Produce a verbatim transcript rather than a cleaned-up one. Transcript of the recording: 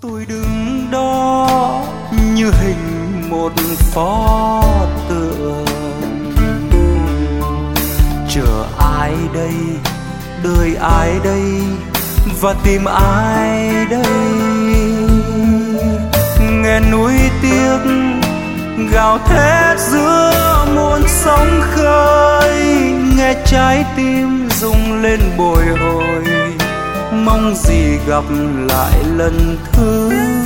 Tôi đứng đó như hình một pho tượng, chờ ai đây, đợi ai đây, và tìm ai đây. Nghe núi tiếc gào thét giữa muôn sóng khơi, nghe trái tim rung lên bồi hồi, mong gì gặp lại lần thứ